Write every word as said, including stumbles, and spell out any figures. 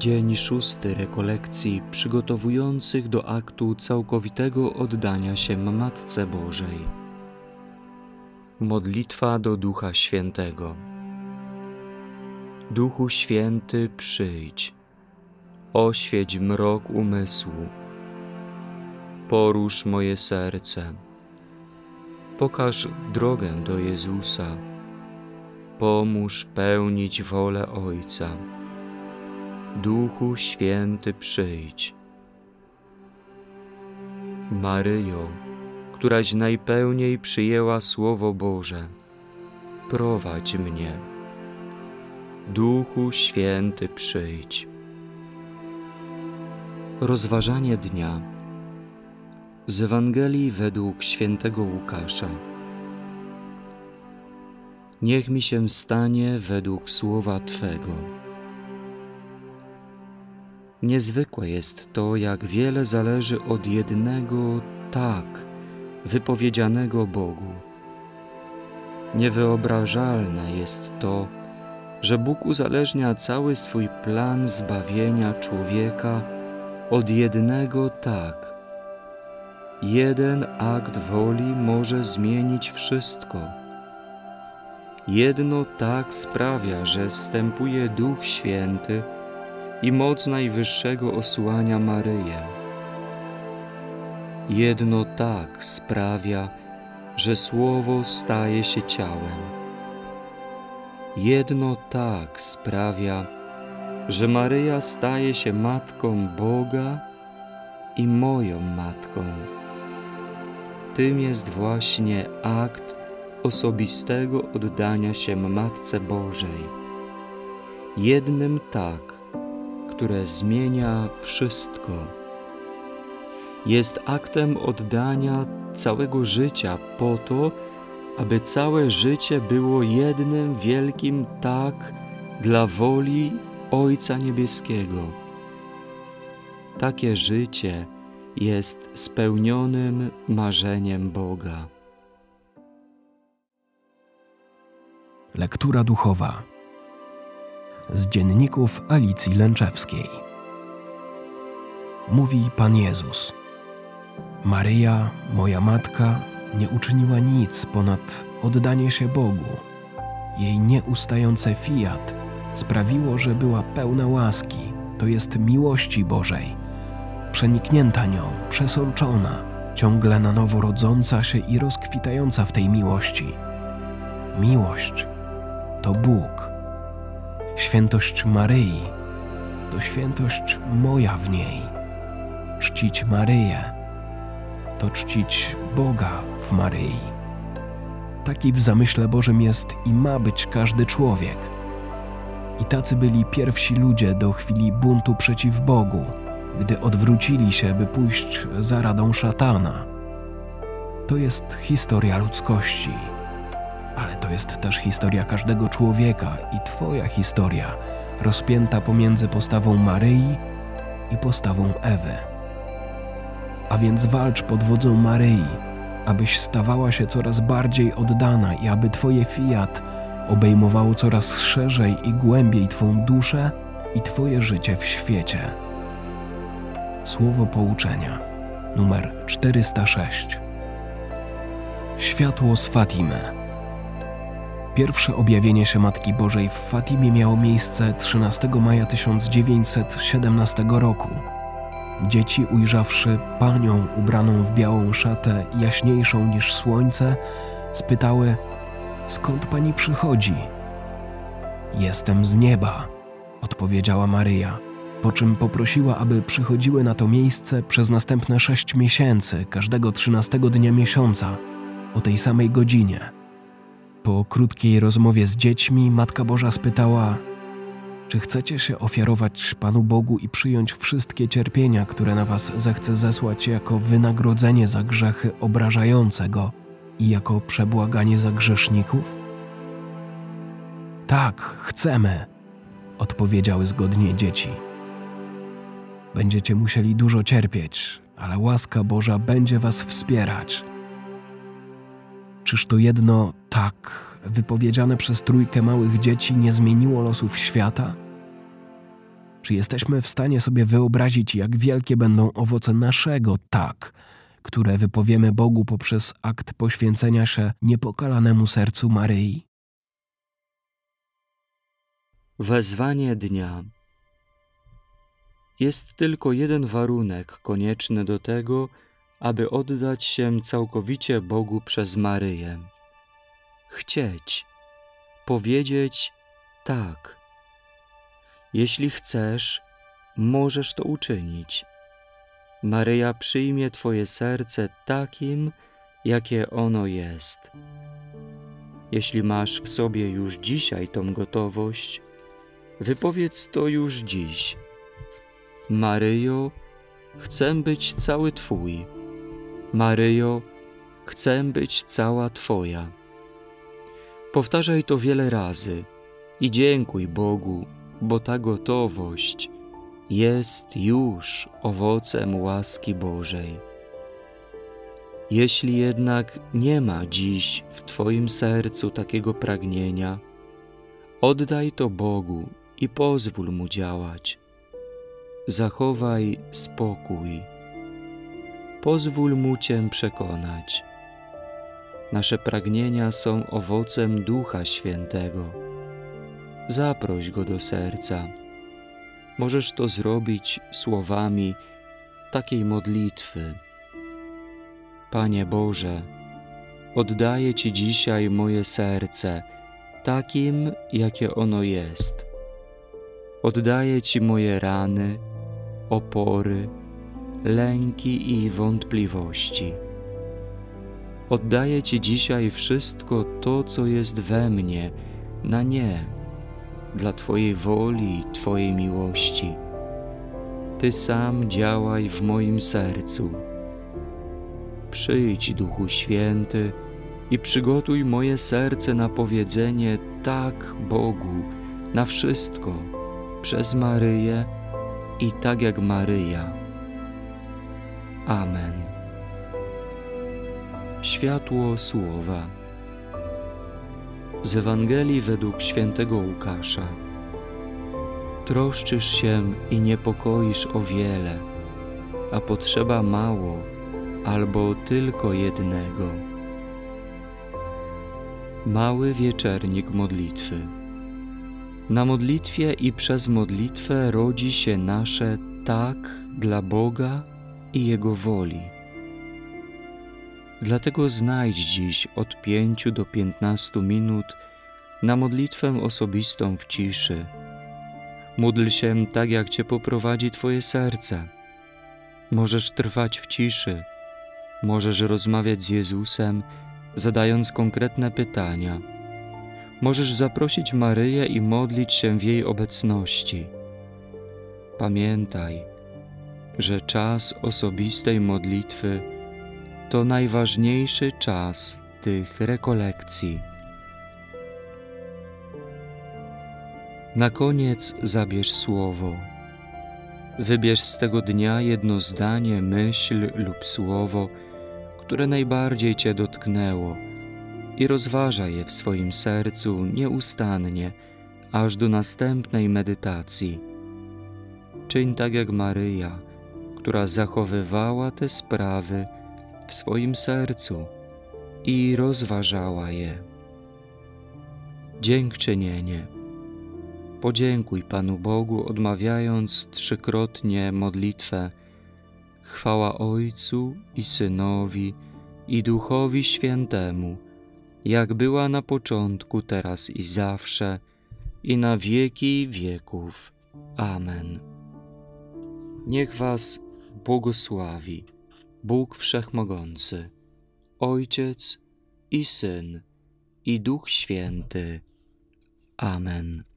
Dzień szósty rekolekcji przygotowujących do aktu całkowitego oddania się Matce Bożej. Modlitwa do Ducha Świętego. Duchu Święty, przyjdź, oświeć mrok umysłu, porusz moje serce, pokaż drogę do Jezusa, pomóż pełnić wolę Ojca. Duchu Święty, przyjdź. Maryjo, któraś najpełniej przyjęła Słowo Boże, prowadź mnie. Duchu Święty, przyjdź. Rozważanie dnia z Ewangelii według świętego Łukasza. Niech mi się stanie według słowa Twego. Niezwykłe jest to, jak wiele zależy od jednego tak wypowiedzianego Bogu. Niewyobrażalne jest to, że Bóg uzależnia cały swój plan zbawienia człowieka od jednego tak. Jeden akt woli może zmienić wszystko. Jedno tak sprawia, że zstępuje Duch Święty i moc Najwyższego osłania Maryję. Jedno tak sprawia, że Słowo staje się ciałem. Jedno tak sprawia, że Maryja staje się Matką Boga i moją Matką. Tym jest właśnie akt osobistego oddania się Matce Bożej. Jednym tak, które zmienia wszystko. Jest aktem oddania całego życia po to, aby całe życie było jednym wielkim tak dla woli Ojca Niebieskiego. Takie życie jest spełnionym marzeniem Boga. Lektura duchowa z dzienników Alicji Lęczewskiej. Mówi Pan Jezus: Maryja, moja matka, nie uczyniła nic ponad oddanie się Bogu. Jej nieustające fiat sprawiło, że była pełna łaski, to jest miłości Bożej, przeniknięta nią, przesączona, ciągle na nowo rodząca się i rozkwitająca w tej miłości. Miłość to Bóg. Świętość Maryi to świętość moja w niej. Czcić Maryję to czcić Boga w Maryi. Taki w zamyśle Bożym jest i ma być każdy człowiek. I tacy byli pierwsi ludzie do chwili buntu przeciw Bogu, gdy odwrócili się, by pójść za radą szatana. To jest historia ludzkości. Ale to jest też historia każdego człowieka i Twoja historia, rozpięta pomiędzy postawą Maryi i postawą Ewy. A więc walcz pod wodzą Maryi, abyś stawała się coraz bardziej oddana i aby Twoje fiat obejmowało coraz szerzej i głębiej Twą duszę i Twoje życie w świecie. Słowo pouczenia numer czterysta sześć. Światło z Fatimy. Pierwsze objawienie się Matki Bożej w Fatimie miało miejsce trzynastego maja tysiąc dziewięćset siedemnastego roku. Dzieci, ujrzawszy Panią ubraną w białą szatę jaśniejszą niż słońce, spytały: skąd Pani przychodzi? Jestem z nieba, odpowiedziała Maryja, po czym poprosiła, aby przychodziły na to miejsce przez następne sześć miesięcy, każdego trzynastego dnia miesiąca, o tej samej godzinie. Po krótkiej rozmowie z dziećmi Matka Boża spytała: czy chcecie się ofiarować Panu Bogu i przyjąć wszystkie cierpienia, które na was zechce zesłać jako wynagrodzenie za grzechy obrażające Go i jako przebłaganie za grzeszników? Tak, chcemy, odpowiedziały zgodnie dzieci. Będziecie musieli dużo cierpieć, ale łaska Boża będzie was wspierać. Czyż to jedno tak wypowiedziane przez trójkę małych dzieci nie zmieniło losów świata? Czy jesteśmy w stanie sobie wyobrazić, jak wielkie będą owoce naszego tak, które wypowiemy Bogu poprzez akt poświęcenia się niepokalanemu sercu Maryi? Wezwanie dnia. Jest tylko jeden warunek konieczny do tego, aby oddać się całkowicie Bogu przez Maryję. Chcieć, powiedzieć tak. Jeśli chcesz, możesz to uczynić. Maryja przyjmie Twoje serce takim, jakie ono jest. Jeśli masz w sobie już dzisiaj tą gotowość, wypowiedz to już dziś. Maryjo, chcę być cały Twój. Maryjo, chcę być cała Twoja. Powtarzaj to wiele razy i dziękuj Bogu, bo ta gotowość jest już owocem łaski Bożej. Jeśli jednak nie ma dziś w Twoim sercu takiego pragnienia, oddaj to Bogu i pozwól Mu działać. Zachowaj spokój. Pozwól Mu Cię przekonać. Nasze pragnienia są owocem Ducha Świętego. Zaproś Go do serca. Możesz to zrobić słowami takiej modlitwy. Panie Boże, oddaję Ci dzisiaj moje serce, takim, jakie ono jest. Oddaję Ci moje rany, opory, lęki i wątpliwości. Oddaję Ci dzisiaj wszystko to, co jest we mnie, na nie, dla Twojej woli i Twojej miłości. Ty sam działaj w moim sercu. Przyjdź, Duchu Święty, i przygotuj moje serce na powiedzenie tak Bogu, na wszystko, przez Maryję i tak jak Maryja. Amen. Światło Słowa. Z Ewangelii według świętego Łukasza. Troszczysz się i niepokoisz o wiele, a potrzeba mało albo tylko jednego. Mały wieczernik modlitwy. Na modlitwie i przez modlitwę rodzi się nasze tak dla Boga i Jego woli. Dlatego znajdź dziś od pięciu do piętnastu minut na modlitwę osobistą w ciszy. Módl się tak, jak Cię poprowadzi Twoje serce. Możesz trwać w ciszy, możesz rozmawiać z Jezusem, zadając konkretne pytania. Możesz zaprosić Maryję i modlić się w jej obecności. Pamiętaj, że czas osobistej modlitwy to najważniejszy czas tych rekolekcji. Na koniec zabierz słowo. Wybierz z tego dnia jedno zdanie, myśl lub słowo, które najbardziej Cię dotknęło i rozważaj je w swoim sercu nieustannie, aż do następnej medytacji. Czyń tak jak Maryja, która zachowywała te sprawy w swoim sercu i rozważała je. Dziękczynienie. Podziękuj Panu Bogu, odmawiając trzykrotnie modlitwę. Chwała Ojcu i Synowi i Duchowi Świętemu, jak była na początku, teraz i zawsze, i na wieki wieków. Amen. Niech Was błogosławi Bóg Wszechmogący, Ojciec i Syn, i Duch Święty. Amen.